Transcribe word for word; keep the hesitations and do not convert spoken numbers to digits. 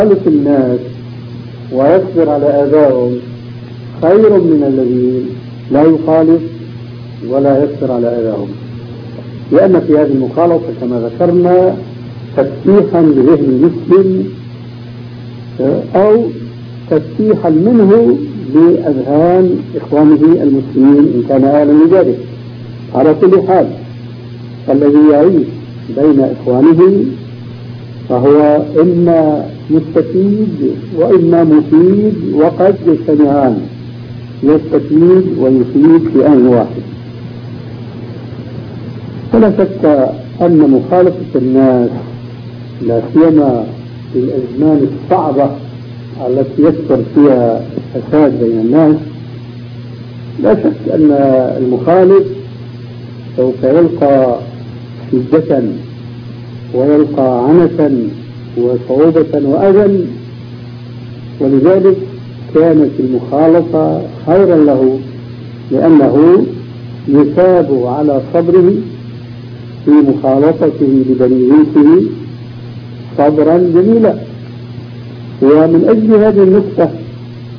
يخالف الناس ويصبر على آذائهم خير من الذي لا يخالف ولا يصبر على آذائهم، لأن في هذه المخالطة كما ذكرنا تفتيحا لذهن المسلم أو تفتيحا منه لأذهان إخوانه المسلمين إن كان أهلا لذلك. على كل حال الذي يعيش بين إخوانه فهو إما مستفيد وإما مفيد، وقد يجتمعان، يستفيد ويفيد في آن واحد. فلا شك أن مخالفة الناس لا سيما في الأزمان الصعبة التي يكثر فيها الفساد بين الناس، لا شك أن المخالف سوف يلقى شدة ويلقى عنة وصعوبة وأذى، ولذلك كانت المخالطة خيرا له، لأنه يثاب على صبره في مخالطته لبنيته صبرا جميلا. ومن أجل هذه النقطة